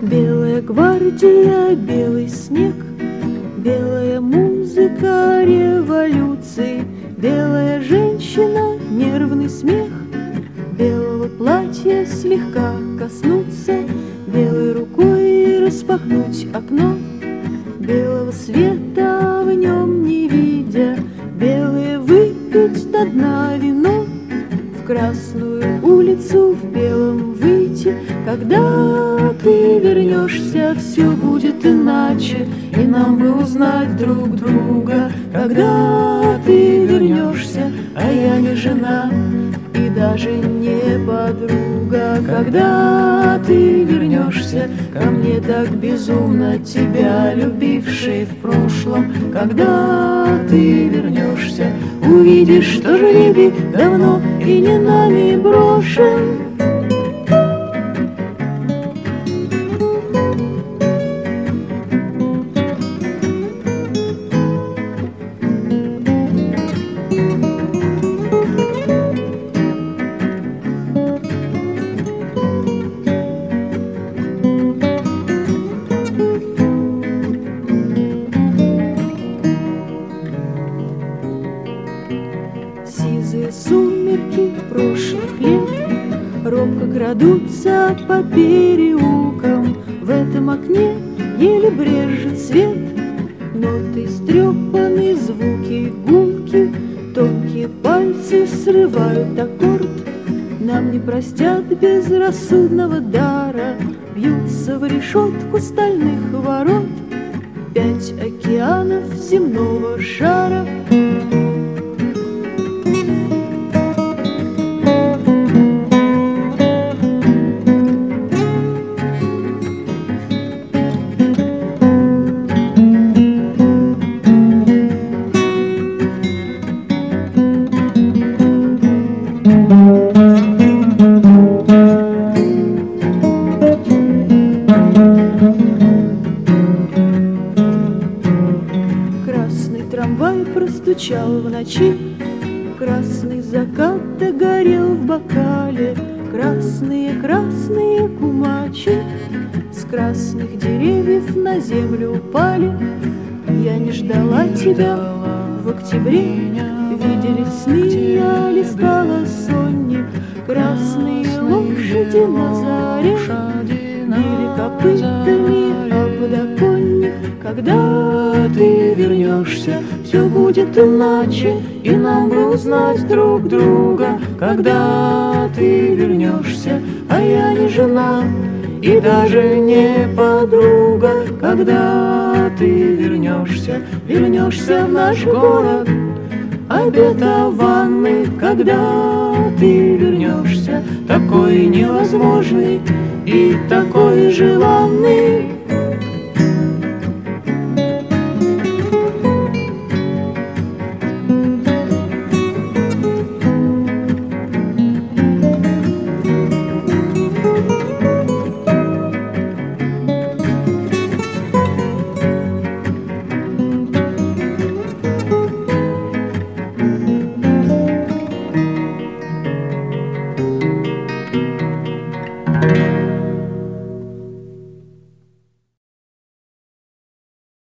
Белая гвардия, белый снег, белая музыка революции, белая женщина, нервный смех, белого платья слегка коснуться, белой рукой распахнуть окно, белого света в нем не видя, белое выпить до дна вино, в Красную улицу в белом выйти. Когда ты вернешься, все будет иначе, и нам бы узнать друг друга. Когда ты вернешься, а я не жена и даже не подруга. Когда ты вернешься ко мне так безумно, тебя любившей в прошлом. Когда ты вернешься, увидишь, что жребий давно и не нами брошен. Сизые сумерки прошлых лет робко крадутся по переулкам. В этом окне еле брежет свет, ноты истрепаны, звуки гулки, тонкие пальцы срывают аккорд. Нам не простят безрассудного дара, бьются в решетку стальных ворот 5 океанов земного шара. Красный трамвай простучал в ночи, красный закат догорел в бокале, красные кумачи с красных деревьев на землю упали. Я не ждала тебя в октябре, виделись сны, я листала сонник, красные лошади на заре били копытами о подоконник. Когда ты вернешься, все будет иначе, и нам бы узнать друг друга. Когда ты вернешься, а я не жена и даже не подруга. Когда ты вернешься в наш город обетованный. Когда ты вернешься, такой невозможный и такой желанный.